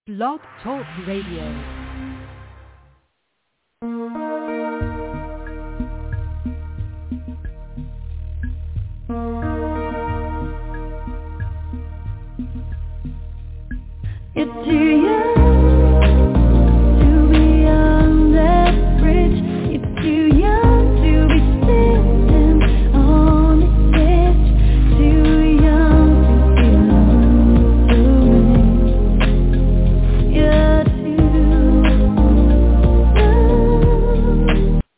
Blog Talk Radio. It's too young to be on that bridge. It's too young to be sitting on the edge. Too young to feel you're too young.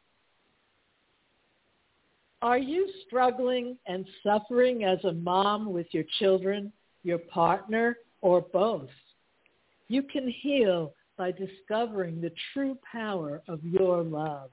Are you struggling and suffering as a mom with your children, your partner, or both? You can heal by discovering the true power of your love.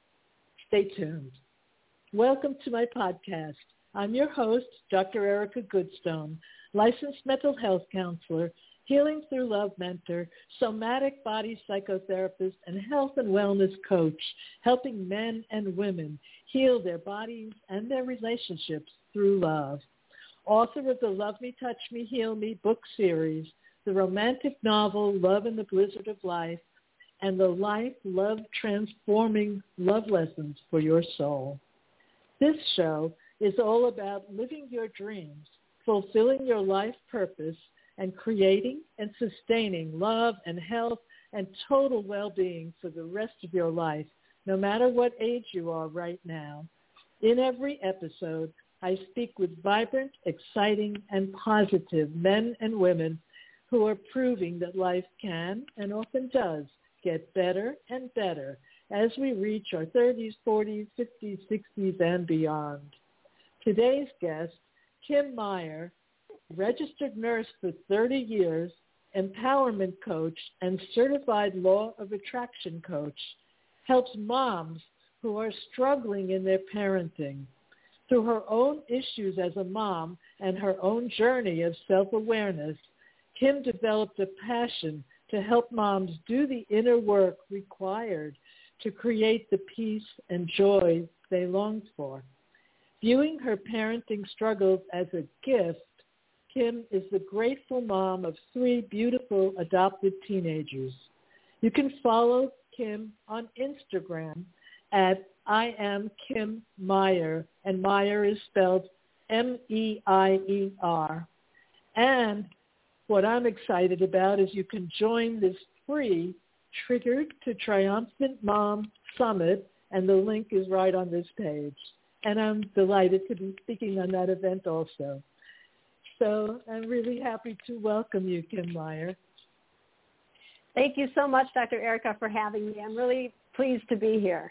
Stay tuned. Welcome to my podcast. I'm your host, Dr. Erica Goodstone, licensed mental health counselor, healing through love mentor, somatic body psychotherapist, and health and wellness coach, helping men and women heal their bodies and their relationships through love. Author of the Love Me, Touch Me, Heal Me book series, the romantic novel Love in the Blizzard of Life, and the Life Love Transforming Love Lessons for Your Soul. This show is all about living your dreams, fulfilling your life purpose, and creating and sustaining love and health and total well-being for the rest of your life, no matter what age you are right now. In every episode, I speak with vibrant, exciting, and positive men and women who are proving that life can and often does get better and better as we reach our 30s, 40s, 50s, 60s, and beyond. Today's guest, Kim Meyer, registered nurse for 30 years, empowerment coach, and certified law of attraction coach, helps moms who are struggling in their parenting. Through her own issues as a mom and her own journey of self-awareness, Kim developed a passion to help moms do the inner work required to create the peace and joy they longed for. Viewing her parenting struggles as a gift, Kim is the grateful mom of 3 beautiful adopted teenagers. You can follow Kim on Instagram at I am Kim Meyer, and Meyer is spelled M-E-I-E-R. And what I'm excited about is you can join this free Triggered to Triumphant Mom Summit, and the link is right on this page. And I'm delighted to be speaking on that event also. So I'm really happy to welcome you, Kim Meyer. Thank you so much, Dr. Erica, for having me. I'm really pleased to be here.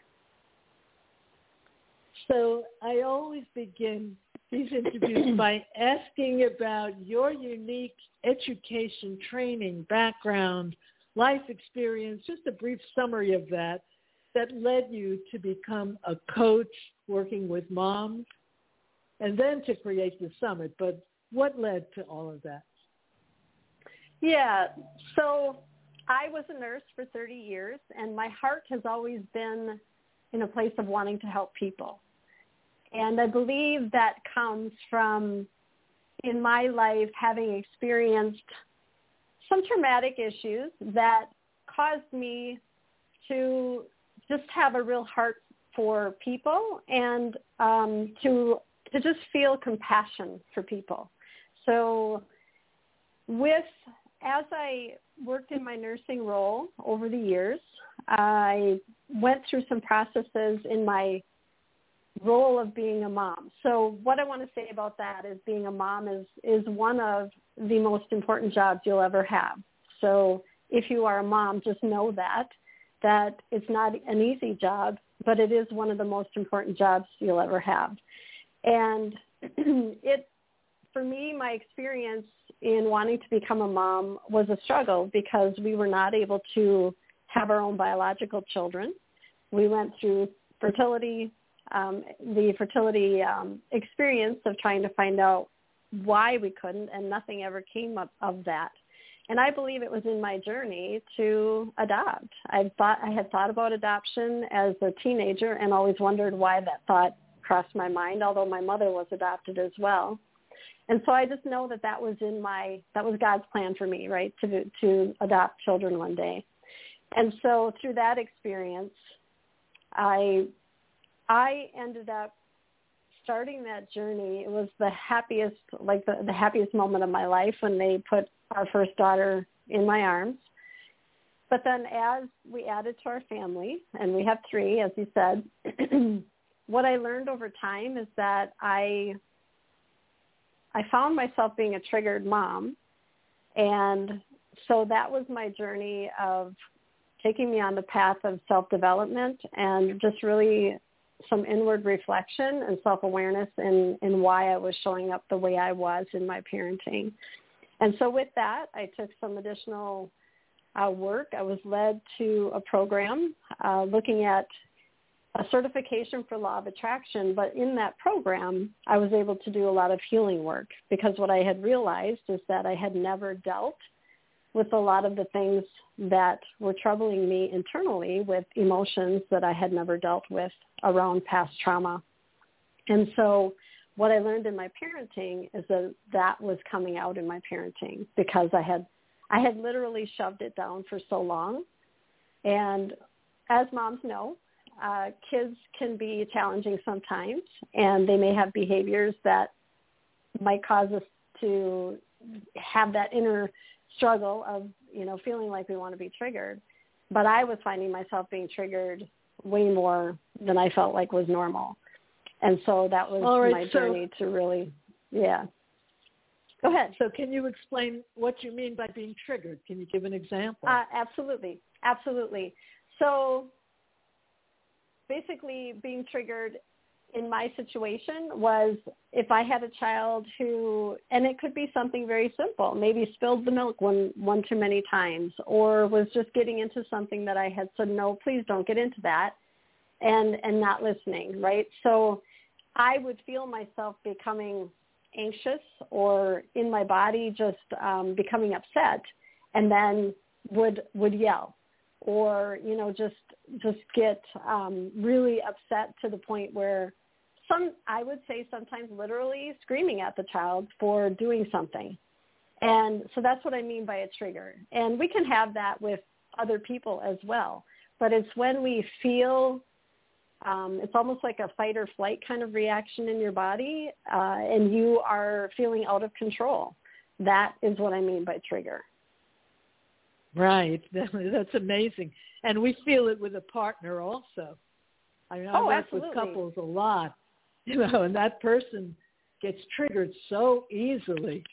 So I always begin these interviews by asking about your unique education, training, background, life experience, just a brief summary of that led you to become a coach working with moms and then to create the summit. But what led to all of that? Yeah, so I was a nurse for 30 years, and my heart has always been in a place of wanting to help people. And I believe that comes from, in my life, having experienced some traumatic issues that caused me to just have a real heart for people and to just feel compassion for people. So as I worked in my nursing role over the years, I went through some processes in my role of being a mom. So what I want to say about that is being a mom is one of the most important jobs you'll ever have. So if you are a mom, just know that it's not an easy job, but it is one of the most important jobs you'll ever have. And for me, my experience in wanting to become a mom was a struggle because we were not able to have our own biological children. We went through the fertility experience of trying to find out why we couldn't, and nothing ever came up of that. And I believe it was in my journey to adopt. I had thought about adoption as a teenager and always wondered why that thought crossed my mind, although my mother was adopted as well. And so I just know that was God's plan for me, right, to adopt children one day. And so through that experience, I ended up starting that journey. It was the happiest, like the happiest moment of my life when they put our first daughter in my arms. But then as we added to our family, and we have 3, as you said, what I learned over time is that I found myself being a triggered mom. And so that was my journey of taking me on the path of self-development and just really some inward reflection and self-awareness in why I was showing up the way I was in my parenting. And so with that, I took some additional work. I was led to a program looking at a certification for law of attraction, but in that program, I was able to do a lot of healing work because what I had realized is that I had never dealt with a lot of the things that were troubling me internally with emotions that I had never dealt with around past trauma. And so what I learned in my parenting is that was coming out in my parenting because I had literally shoved it down for so long. And as moms know, kids can be challenging sometimes, and they may have behaviors that might cause us to have that inner struggle of, feeling like we want to be triggered. But I was finding myself being triggered way more than I felt like was normal. And so that was my journey to really, Go ahead. So can you explain what you mean by being triggered? Can you give an example? Absolutely. So basically being triggered in my situation was if I had a child who, and it could be something very simple, maybe spilled the milk one too many times or was just getting into something that I had said, no, please don't get into that, and not listening, right? So I would feel myself becoming anxious or in my body just becoming upset and then would yell or, just get really upset to the point where I would say sometimes literally screaming at the child for doing something. And so that's what I mean by a trigger. And we can have that with other people as well. But it's when we feel, it's almost like a fight or flight kind of reaction in your body, and you are feeling out of control. That is what I mean by trigger. Right. That's amazing. And we feel it with a partner also. I work absolutely. with couples a lot, and that person gets triggered so easily,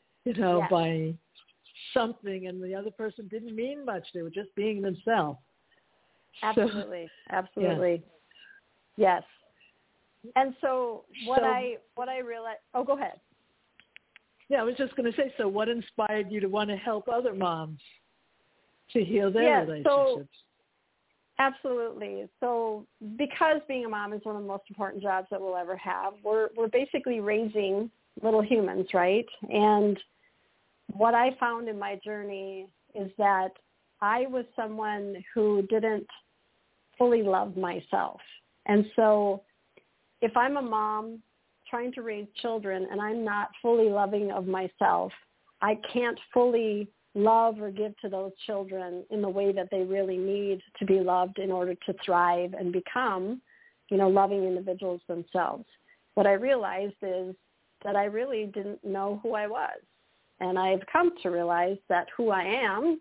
by something, and the other person didn't mean much. They were just being themselves. Absolutely. Absolutely. Yeah. Yes. And so what I realized, go ahead. Yeah, I was just going to say, so what inspired you to want to help other moms to heal their relationships? Absolutely. So because being a mom is one of the most important jobs that we'll ever have, we're basically raising little humans, right? And what I found in my journey is that I was someone who didn't fully love myself. And so if I'm a mom trying to raise children and I'm not fully loving of myself, I can't fully love or give to those children in the way that they really need to be loved in order to thrive and become, loving individuals themselves. What I realized is that I really didn't know who I was. And I've come to realize that who I am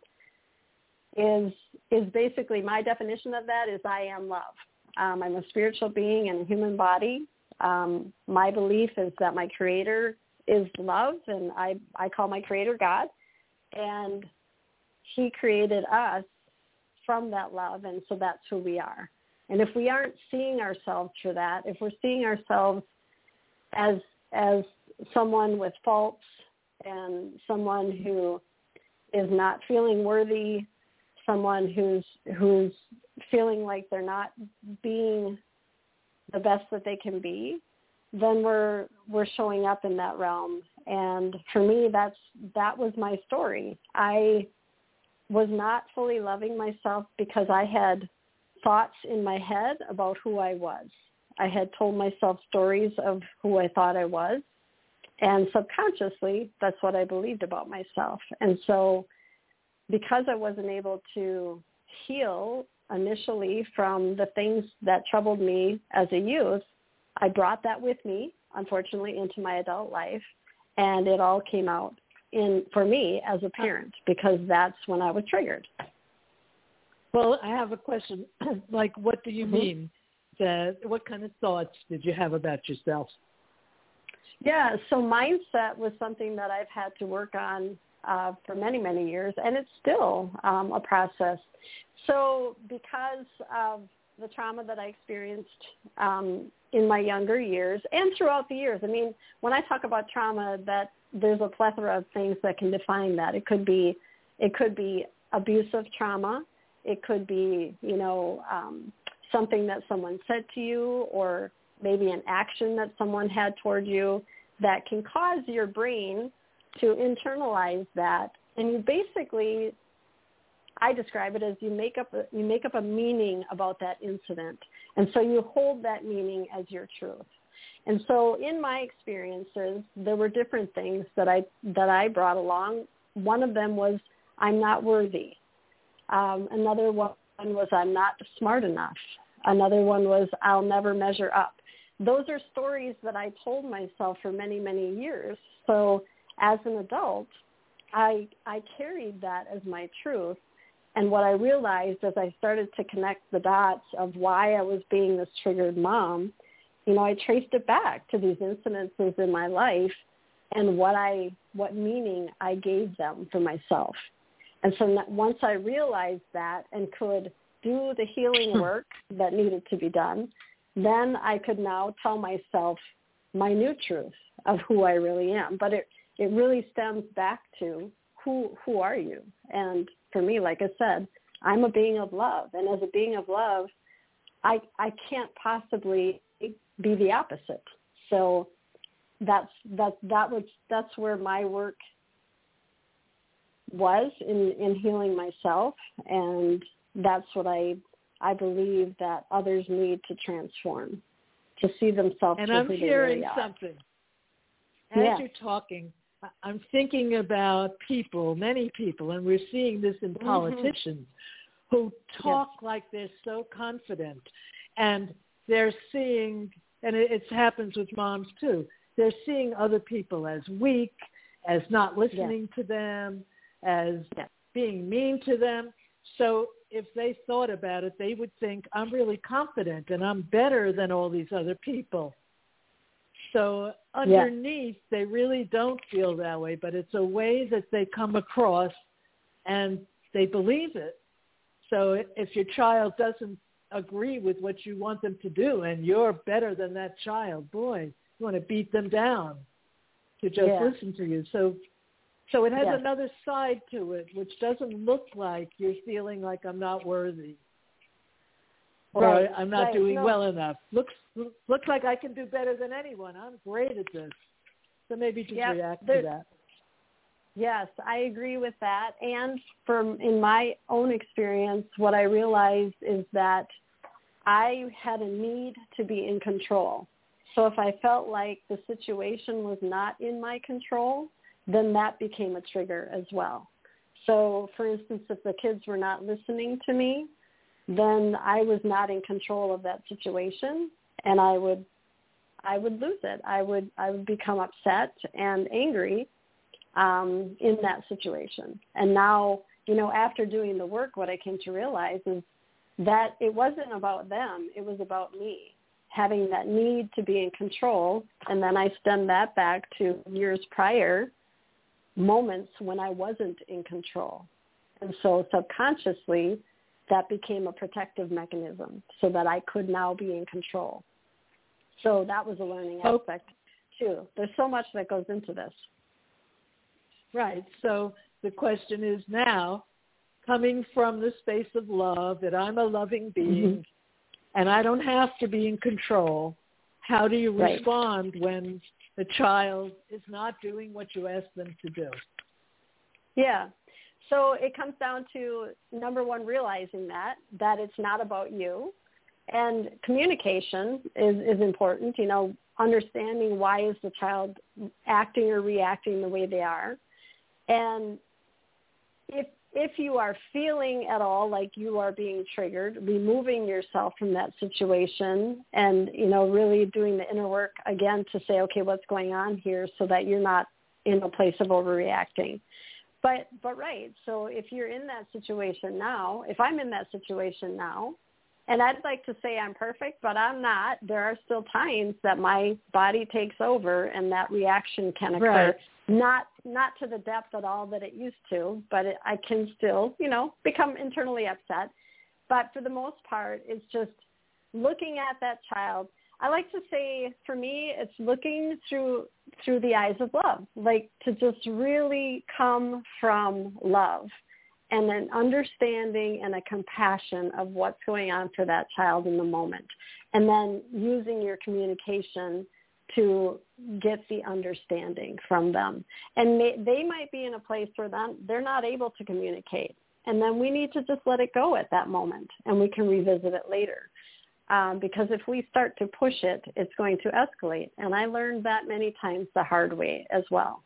is basically, my definition of that is I am love. I'm a spiritual being in a human body. My belief is that my creator is love, and I call my creator God. And he created us from that love, and so that's who we are. And if we aren't seeing ourselves through that, if we're seeing ourselves as someone with faults and someone who is not feeling worthy, someone who's feeling like they're not being the best that they can be, then we're showing up in that realm. And for me, that was my story. I was not fully loving myself because I had thoughts in my head about who I was. I had told myself stories of who I thought I was. And subconsciously, that's what I believed about myself. And so because I wasn't able to heal initially from the things that troubled me as a youth, I brought that with me, unfortunately, into my adult life. And it all came out for me as a parent, because that's when I was triggered. Well, I have a question. Like, what do you mean? What kind of thoughts did you have about yourself? Yeah, so mindset was something that I've had to work on for many, many years, and it's still a process. So because of the trauma that I experienced in my younger years and throughout the years, I mean, when I talk about trauma, that there's a plethora of things that can define that. It could be abusive trauma. It could be, something that someone said to you, or maybe an action that someone had toward you that can cause your brain to internalize that. And you basically, I describe it as you make up a meaning about that incident. And so you hold that meaning as your truth. And so in my experiences, there were different things that I brought along. One of them was, I'm not worthy. Another one was, I'm not smart enough. Another one was, I'll never measure up. Those are stories that I told myself for many, many years. So as an adult, I carried that as my truth. And what I realized as I started to connect the dots of why I was being this triggered mom, I traced it back to these incidences in my life and what meaning I gave them for myself. And so once I realized that and could do the healing work that needed to be done, then I could now tell myself my new truth of who I really am. But it really stems back to who are you? And for me, like I said, I'm a being of love. And as a being of love, I can't possibly be the opposite. So that's where my work was in healing myself, and that's what I believe that others need to transform, to see themselves. And I'm hearing something. As you're talking, I'm thinking about many people, and we're seeing this in politicians who talk like they're so confident, and they're seeing, and it happens with moms too, they're seeing other people as weak, as not listening to them, as being mean to them. So if they thought about it, they would think, I'm really confident and I'm better than all these other people. So underneath, they really don't feel that way, but it's a way that they come across and they believe it. So if your child doesn't agree with what you want them to do and you're better than that child, boy, you want to beat them down to just listen to you. So it has another side to it, which doesn't look like you're feeling like I'm not worthy or I'm not doing well enough. Looks like I can do better than anyone. I'm great at this. So maybe just react to that. Yes, I agree with that. And in my own experience, what I realized is that I had a need to be in control. So if I felt like the situation was not in my control, then that became a trigger as well. So, for instance, if the kids were not listening to me, then I was not in control of that situation, and I would lose it. I would become upset and angry in that situation. And now, after doing the work, what I came to realize is that it wasn't about them. It was about me having that need to be in control. And then I stem that back to years prior, moments when I wasn't in control. And so subconsciously, that became a protective mechanism so that I could now be in control. So that was a learning aspect too. There's so much that goes into this. Right. So the question is now, coming from the space of love, that I'm a loving being and I don't have to be in control, how do you respond when the child is not doing what you ask them to do? Yeah. So it comes down to, number one, realizing that it's not about you. And communication is important. understanding why is the child acting or reacting the way they are. And if you are feeling at all like you are being triggered, removing yourself from that situation and, really doing the inner work again to say, okay, what's going on here so that you're not in a place of overreacting. But right, so if you're in that situation now, if I'm in that situation now, and I'd like to say I'm perfect, but I'm not. There are still times that my body takes over and that reaction can occur. Right. Not to the depth at all that it used to, but I can still, become internally upset. But for the most part, it's just looking at that child. I like to say, for me, it's looking through the eyes of love, like to just really come from love and an understanding and a compassion of what's going on for that child in the moment. And then using your communication to get the understanding from them. And they might be in a place where they're not able to communicate. And then we need to just let it go at that moment, and we can revisit it later. Because if we start to push it, it's going to escalate. And I learned that many times the hard way as well.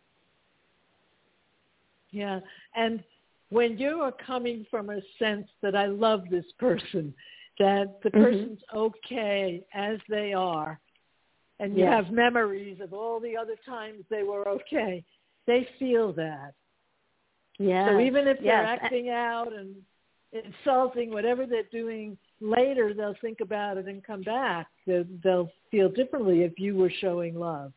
Yeah. And when you are coming from a sense that I love this person, that the person's okay as they are, and you have memories of all the other times they were okay, they feel that. Yeah. So even if they're acting out and insulting, whatever they're doing, later they'll think about it and come back. They'll feel differently if you were showing love.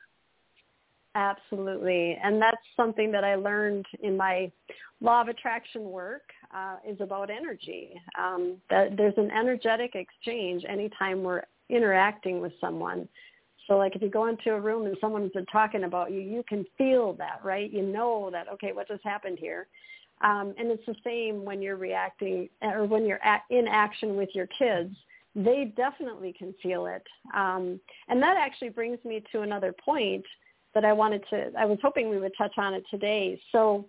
Absolutely. And that's something that I learned in my law of attraction work is about energy. That there's an energetic exchange anytime we're interacting with someone. So like if you go into a room and someone's been talking about you, you can feel that, right? You know that, okay, what just happened here? And it's the same when you're reacting or when you're in action with your kids. They definitely can feel it. And that actually brings me to another point that I was hoping we would touch on it today. So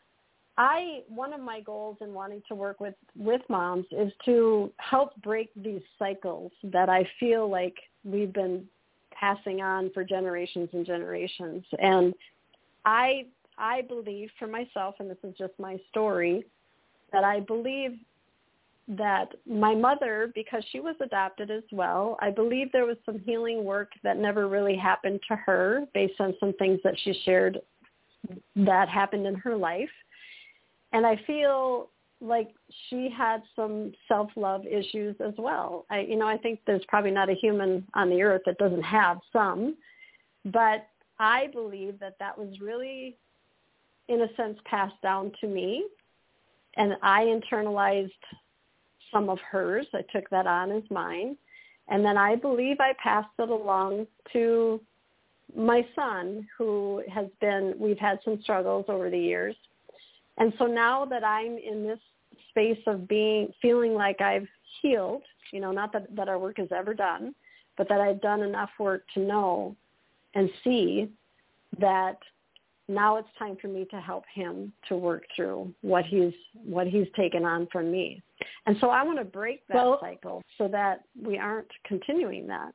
one of my goals in wanting to work with moms is to help break these cycles that I feel like we've been passing on for generations and generations. And I believe for myself, and this is just my story, that I believe that my mother, because she was adopted as well, I believe there was some healing work that never really happened to her based on some things that she shared that happened in her life. And I feel like she had some self-love issues as well. I think there's probably not a human on the earth that doesn't have some, but I believe that was really, in a sense, passed down to me, and I internalized some of hers. I took that on as mine, and then I believe I passed it along to my son, we've had some struggles over the years. And so now that I'm in this space of feeling like I've healed, not that our work is ever done, but that I've done enough work to know and see that now it's time for me to help him to work through what he's taken on from me. And so I want to break that cycle so that we aren't continuing that.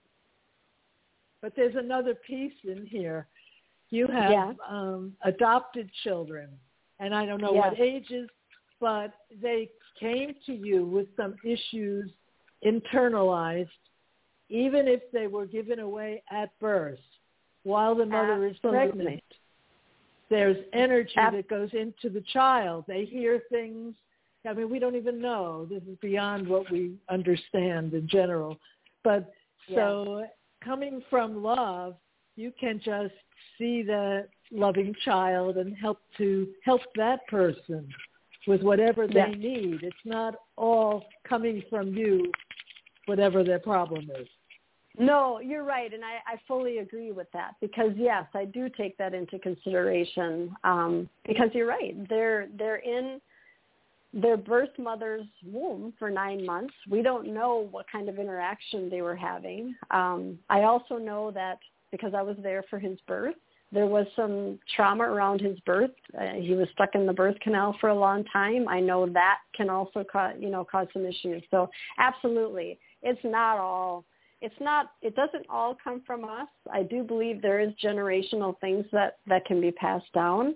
But there's another piece in here. You have adopted children, and I don't know what ages, but they came to you with some issues internalized, even if they were given away at birth while the mother is pregnant. There's energy that goes into the child. They hear things. I mean, we don't even know. This is beyond what we understand in general. But so coming from love, you can just see the loving child and help that person with whatever they need. It's not all coming from you, whatever their problem is. No, you're right, and I fully agree with that because, yes, I do take that into consideration because you're right. They're in their birth mother's womb for 9 months. We don't know what kind of interaction they were having. I also know that because I was there for his birth, there was some trauma around his birth. He was stuck in the birth canal for a long time. I know that can also cause some issues. So absolutely, it's not all it doesn't all come from us. I do believe there is generational things that can be passed down.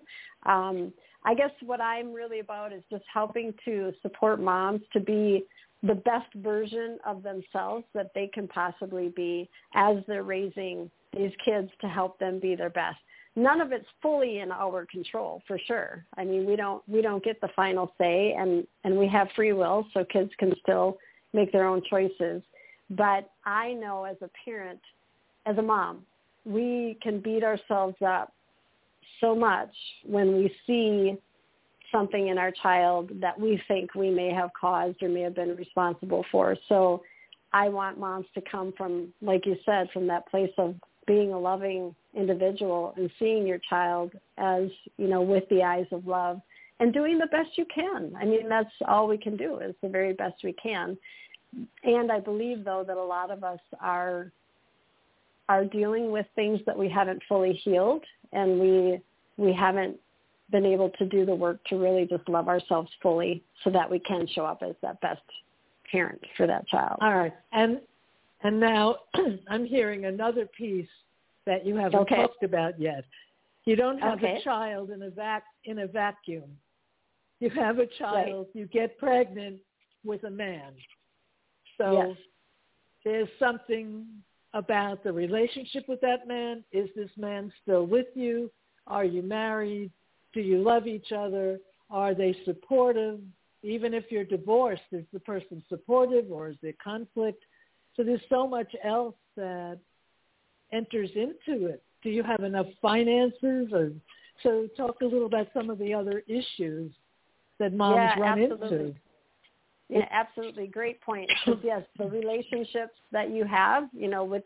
I guess what I'm really about is just helping to support moms to be the best version of themselves that they can possibly be as they're raising these kids to help them be their best. None of it's fully in our control, for sure. I mean, we don't get the final say, and we have free will, so kids can still make their own choices. But I know as a parent, as a mom, we can beat ourselves up so much when we see something in our child that we think we may have caused or may have been responsible for. So I want moms to come from, like you said, from that place of being a loving individual and seeing your child as, with the eyes of love and doing the best you can. I mean, that's all we can do, is the very best we can. And I believe, though, that a lot of us are dealing with things that we haven't fully healed, and we haven't been able to do the work to really just love ourselves fully so that we can show up as that best parent for that child. All right. And now I'm hearing another piece that you haven't talked about yet. You don't have a child in a vacuum. You have a child, you get pregnant with a man. So there's something about the relationship with that man. Is this man still with you? Are you married? Do you love each other? Are they supportive? Even if you're divorced, is the person supportive, or is there conflict? So there's so much else that enters into it. Do you have enough finances? So talk a little about some of the other issues that moms run into. Yeah, absolutely. Great point. Yes, the relationships that you have, with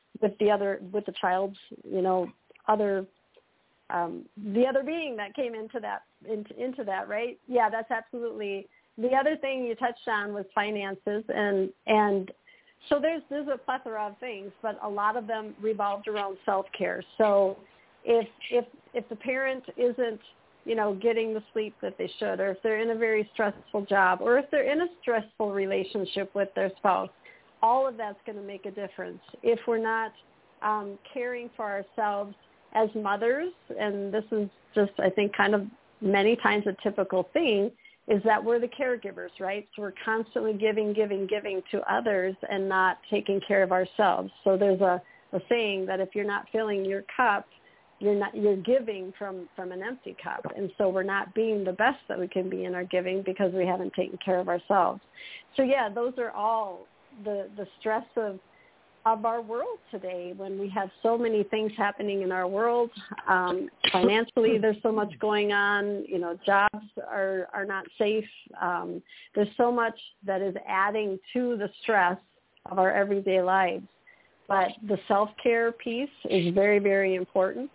the child's, other, the other being that came into that, right? Yeah, that's absolutely. The other thing you touched on was finances, and so there's a plethora of things, but a lot of them revolved around self-care. So if the parent isn't, getting the sleep that they should, or if they're in a very stressful job, or if they're in a stressful relationship with their spouse, all of that's going to make a difference. If we're not caring for ourselves as mothers, and this is just, I think, kind of many times a typical thing, is that we're the caregivers, right? So we're constantly giving to others and not taking care of ourselves. So there's a saying that if you're not filling your cup, you're giving from an empty cup. And so we're not being the best that we can be in our giving because we haven't taken care of ourselves. So yeah, those are all the stress of our world today, when we have so many things happening in our world. Financially, there's so much going on. Jobs are not safe. There's so much that is adding to the stress of our everyday lives. But the self-care piece is very, very important.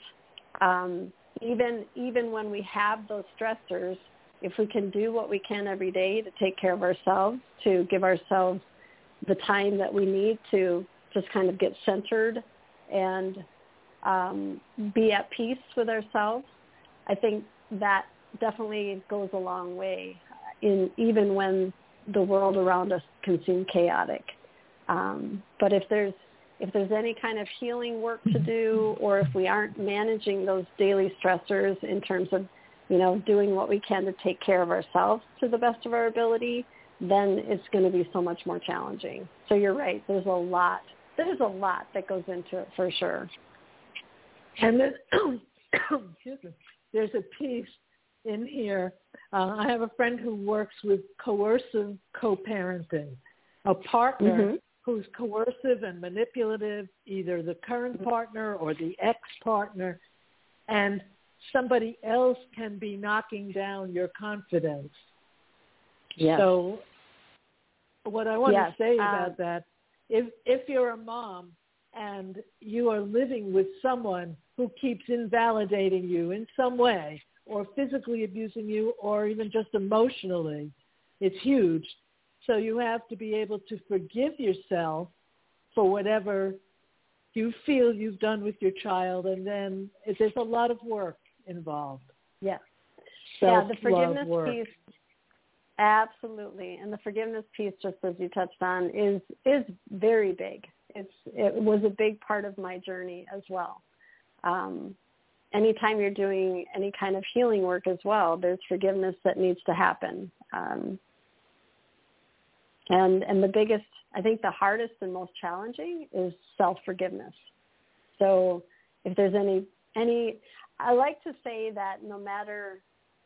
Even when we have those stressors, if we can do what we can every day to take care of ourselves, to give ourselves the time that we need to just kind of get centered and be at peace with ourselves, I think that definitely goes a long way, even when the world around us can seem chaotic. But if there's any kind of healing work to do, or if we aren't managing those daily stressors in terms of, doing what we can to take care of ourselves to the best of our ability, then it's going to be so much more challenging. So you're right. There's a lot that goes into it, for sure. And then, there's a piece in here. I have a friend who works with coercive co-parenting, a partner who's coercive and manipulative, either the current partner or the ex-partner, and somebody else can be knocking down your confidence. Yes. So what I want to say about that, if you're a mom and you are living with someone who keeps invalidating you in some way, or physically abusing you, or even just emotionally, it's huge. So you have to be able to forgive yourself for whatever you feel you've done with your child, and then there's a lot of work involved. Yeah. Yeah, the forgiveness piece, absolutely. And the forgiveness piece, just as you touched on, is very big. it was a big part of my journey as well. Anytime you're doing any kind of healing work as well, there's forgiveness that needs to happen. And the biggest, I think the hardest and most challenging is self-forgiveness. So if there's any, I like to say that no matter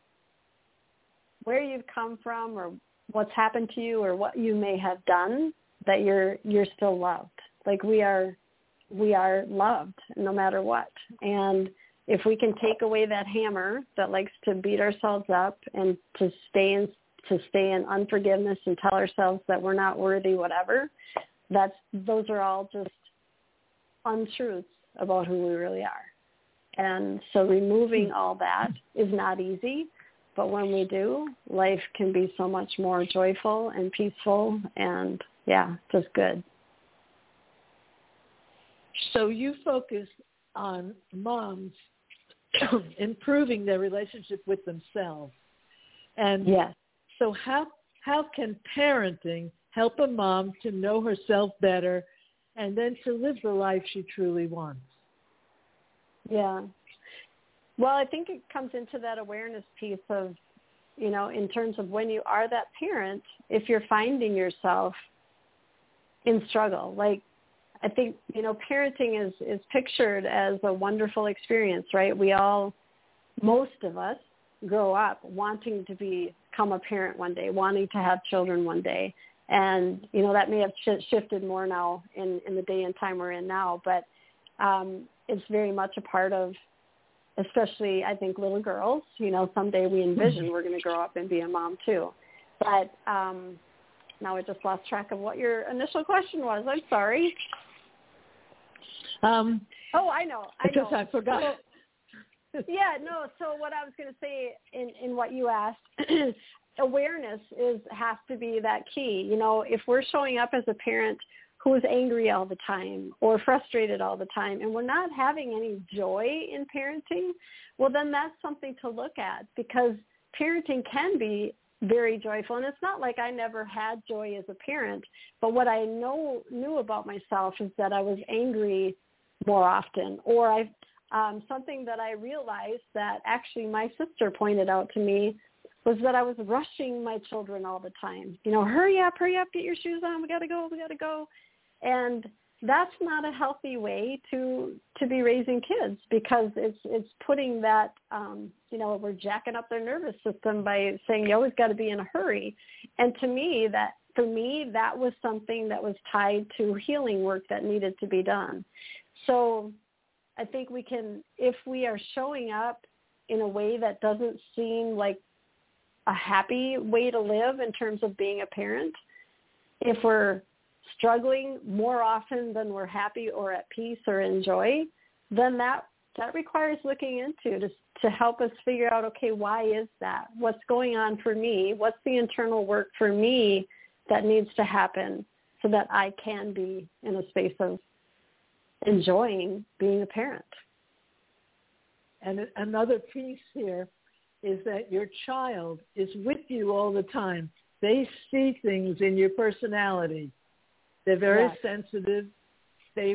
where you've come from or what's happened to you or what you may have done, that you're still loved. Like we are loved no matter what. And if we can take away that hammer that likes to beat ourselves up and to stay in unforgiveness and tell ourselves that we're not worthy, whatever, those are all just untruths about who we really are. And so removing all that is not easy, but when we do, life can be so much more joyful and peaceful and, yeah, just good. So you focus on moms improving their relationship with themselves. And yes. So how can parenting help a mom to know herself better and then to live the life she truly wants? Yeah. Well, I think it comes into that awareness piece of, in terms of when you are that parent, if you're finding yourself in struggle, like I think, parenting is pictured as a wonderful experience, right? Most of us grow up wanting to become a parent one day, wanting to have children one day. And, that may have shifted more now in the day and time we're in now, but it's very much a part of, especially I think little girls, someday we envision we're going to grow up and be a mom too. But now I just lost track of what your initial question was. I'm sorry. I know. I forgot. So what I was going to say in what you asked, awareness has to be that key. If we're showing up as a parent who is angry all the time or frustrated all the time and we're not having any joy in parenting, well, then that's something to look at, because parenting can be very joyful. And it's not like I never had joy as a parent, but what I knew about myself is that I was angry more often, or something that I realized that actually my sister pointed out to me was that I was rushing my children all the time. Hurry up, get your shoes on, we got to go. And that's not a healthy way to be raising kids, because it's putting that, we're jacking up their nervous system by saying you always got to be in a hurry. And for me, that was something that was tied to healing work that needed to be done. So I think we can, if we are showing up in a way that doesn't seem like a happy way to live in terms of being a parent, if we're struggling more often than we're happy or at peace or in joy, then that requires looking into to help us figure out, okay, why is that? What's going on for me? What's the internal work for me that needs to happen so that I can be in a space of enjoying being a parent? And another piece here is that your child is with you all the time. They see things in your personality. They're very sensitive. They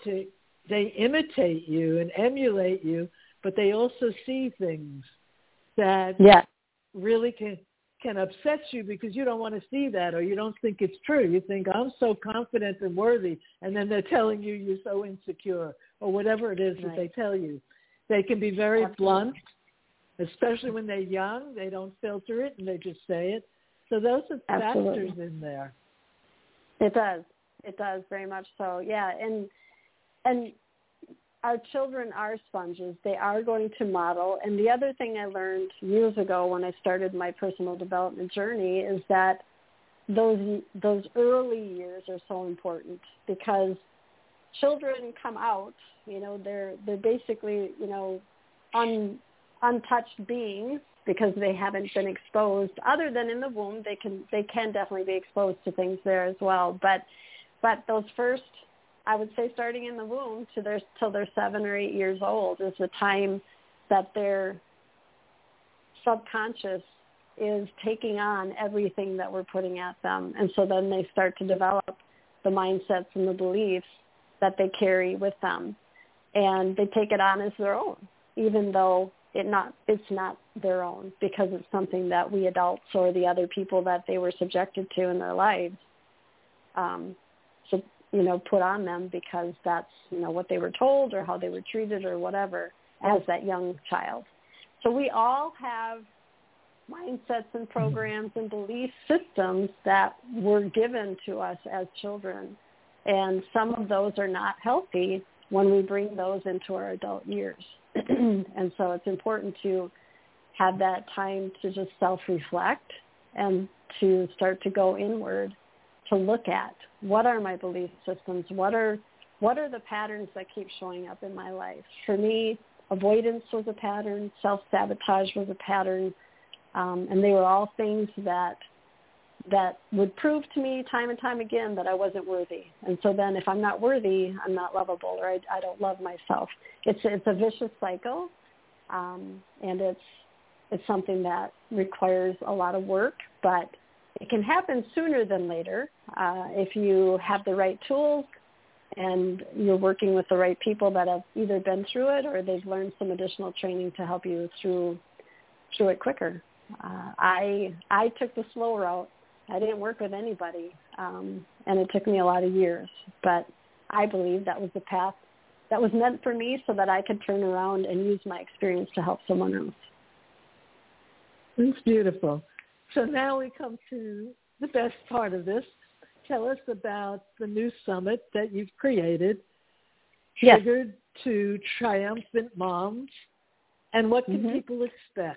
imitate you and emulate you, but they also see things that really can upset you because you don't want to see that, or you don't think it's true. You think, I'm so confident and worthy, and then they're telling you you're so insecure, or whatever it is that they tell you. They can be very blunt, especially when they're young. They don't filter it, and they just say it. So those are factors in there. It does very much so. Yeah, and our children are sponges. They are going to model. And the other thing I learned years ago when I started my personal development journey is that those early years are so important, because children come out, they're basically, untouched beings, because they haven't been exposed. Other than in the womb, they can definitely be exposed to things there as well. But those first, I would say, starting in the womb till they're 7 or 8 years old is the time that their subconscious is taking on everything that we're putting at them. And so then they start to develop the mindsets and the beliefs that they carry with them. And they take it on as their own, even though it's not their own, because it's something that we adults or the other people that they were subjected to in their lives put on them, because that's, what they were told or how they were treated or whatever as that young child. So we all have mindsets and programs and belief systems that were given to us as children. And some of those are not healthy when we bring those into our adult years. And so it's important to have that time to just self-reflect and to start to go inward to look at, what are my belief systems? What are the patterns that keep showing up in my life? For me, avoidance was a pattern, self-sabotage was a pattern, and they were all things that would prove to me time and time again that I wasn't worthy. And so then if I'm not worthy, I'm not lovable, or I don't love myself. It's a vicious cycle, and it's something that requires a lot of work, but it can happen sooner than later if you have the right tools and you're working with the right people that have either been through it or they've learned some additional training to help you through it quicker. I took the slow route. I didn't work with anybody, and it took me a lot of years. But I believe that was the path that was meant for me so that I could turn around and use my experience to help someone else. It's beautiful. So now we come to the best part of this. Tell us about the new summit that you've created, Triggered to Triumphant Moms, and what can people expect?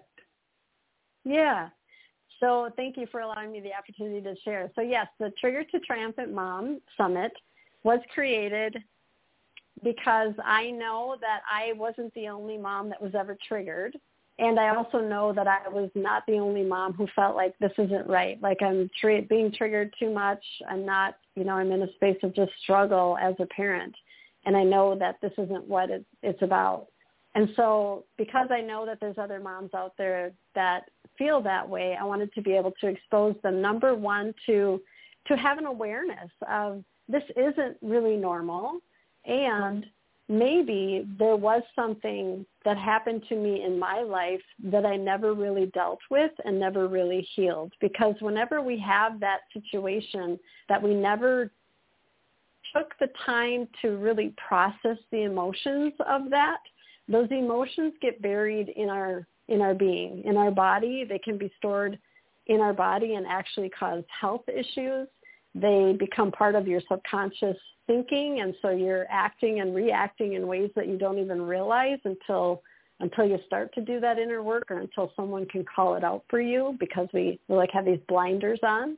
Yeah. So thank you for allowing me the opportunity to share. So yes, the Triggered to Triumphant Mom Summit was created because I know that I wasn't the only mom that was ever triggered. And I also know that I was not the only mom who felt like this isn't right. Like I'm being triggered too much. I'm not, I'm in a space of just struggle as a parent. And I know that this isn't what it's about. And so because I know that there's other moms out there that feel that way, I wanted to be able to expose them, number one, to have an awareness of this isn't really normal, and maybe there was something that happened to me in my life that I never really dealt with and never really healed. Because whenever we have that situation that we never took the time to really process the emotions of that, those emotions get buried in our being, in our body. They can be stored in our body and actually cause health issues. They become part of your subconscious thinking, and so you're acting and reacting in ways that you don't even realize until you start to do that inner work, or until someone can call it out for you, because we like have these blinders on.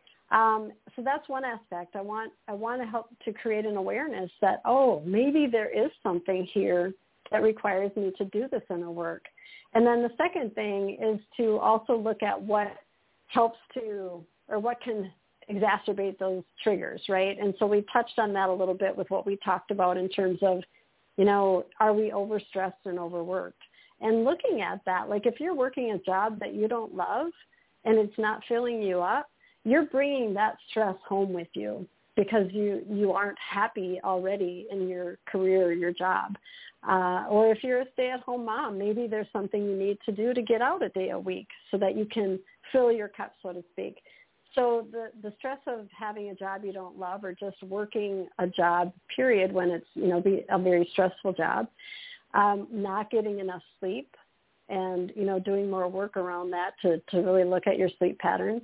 So that's one aspect. I want to help to create an awareness that, maybe there is something here that requires me to do this inner work. And then the second thing is to also look at what helps to, or what can exacerbate those triggers, right? And so we touched on that a little bit with what we talked about in terms of, are we overstressed and overworked? And looking at that, like if you're working a job that you don't love and it's not filling you up, you're bringing that stress home with you because you aren't happy already in your career or your job. Or if you're a stay-at-home mom, maybe there's something you need to do to get out a day a week so that you can fill your cup, so to speak. So the stress of having a job you don't love, or just working a job, period, when it's, a very stressful job, not getting enough sleep and, doing more work around that to really look at your sleep patterns,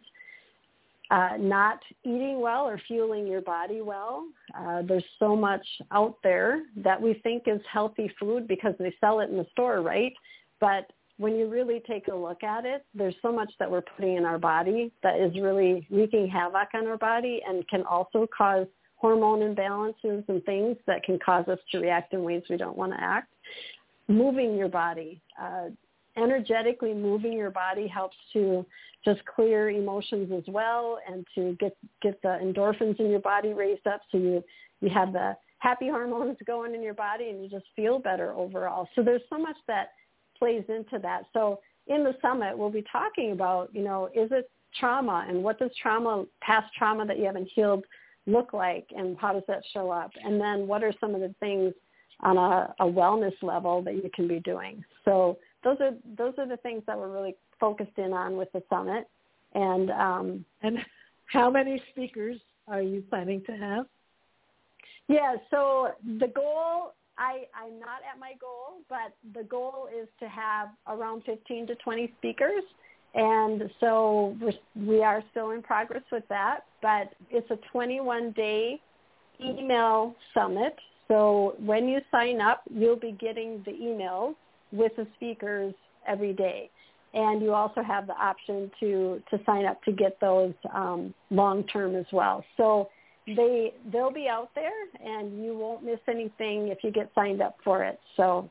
not eating well or fueling your body well. There's so much out there that we think is healthy food because they sell it in the store, right? But when you really take a look at it, there's so much that we're putting in our body that is really wreaking havoc on our body and can also cause hormone imbalances and things that can cause us to react in ways we don't want to act. Moving your body, energetically moving your body helps to just clear emotions as well, and to get the endorphins in your body raised up, so you have the happy hormones going in your body and you just feel better overall. So there's so much that plays into that. So in the summit, we'll be talking about, is it trauma, and what does past trauma that you haven't healed, look like, and how does that show up? And then what are some of the things on a wellness level that you can be doing? So those are the things that we're really focused in on with the summit. And how many speakers are you planning to have? Yeah, so the goal, I'm not at my goal, but the goal is to have around 15 to 20 speakers. And so we are still in progress with that, but it's a 21-day email summit. So when you sign up, you'll be getting the emails with the speakers every day. And you also have the option to sign up to get those long-term as well. So they'll be out there, and you won't miss anything if you get signed up for it. So,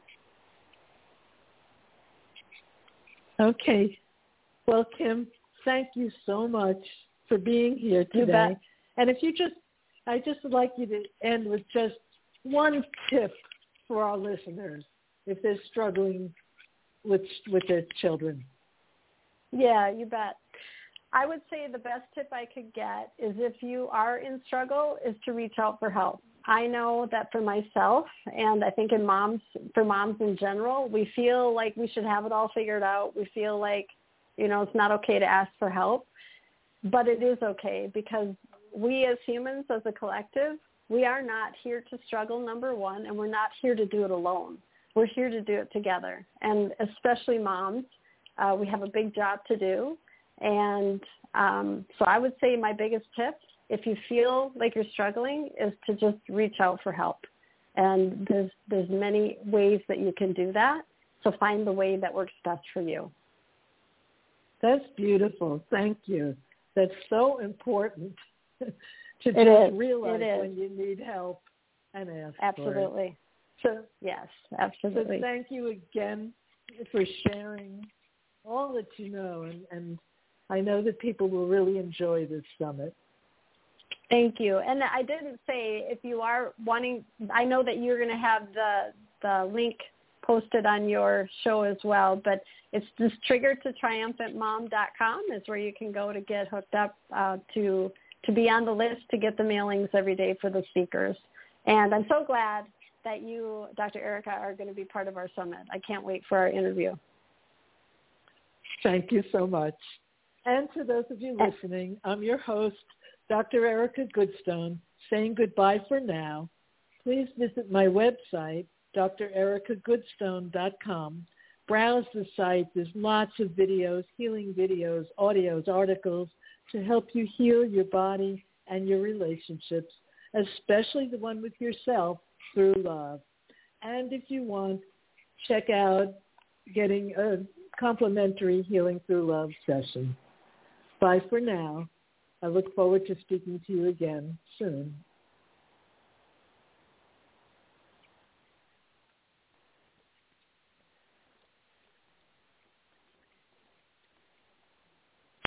okay. Well, Kim, thank you so much for being here today. You bet. And I just would like you to end with just one tip for our listeners if they're struggling with their children. Yeah, you bet. I would say the best tip I could get is, if you are in struggle, is to reach out for help. I know that for myself, and I think for moms in general, we feel like we should have it all figured out. We feel like, it's not okay to ask for help, but it is okay, because we as humans, as a collective, we are not here to struggle, number one, and we're not here to do it alone. We're here to do it together. And especially moms, we have a big job to do. And so I would say my biggest tip, if you feel like you're struggling, is to just reach out for help. And there's many ways that you can do that. So find the way that works best for you. That's beautiful. Thank you. That's so important to just realize when you need help and ask Absolutely. for it. So, yes, absolutely. So thank you again for sharing all that you know, and I know that people will really enjoy this summit. Thank you. And I didn't say, if you are wanting, I know that you're going to have the link posted on your show as well, but it's just triggertotriumphantmom.com is where you can go to get hooked up to be on the list to get the mailings every day for the speakers. And I'm so glad that you, Dr. Erica, are going to be part of our summit. I can't wait for our interview. Thank you so much. And to those of you listening, I'm your host, Dr. Erica Goodstone, saying goodbye for now. Please visit my website, drericagoodstone.com. Browse the site. There's lots of videos, healing videos, audios, articles to help you heal your body and your relationships, especially the one with yourself, through love. And if you want, check out getting a complimentary Healing Through Love session. Bye for now. I look forward to speaking to you again soon.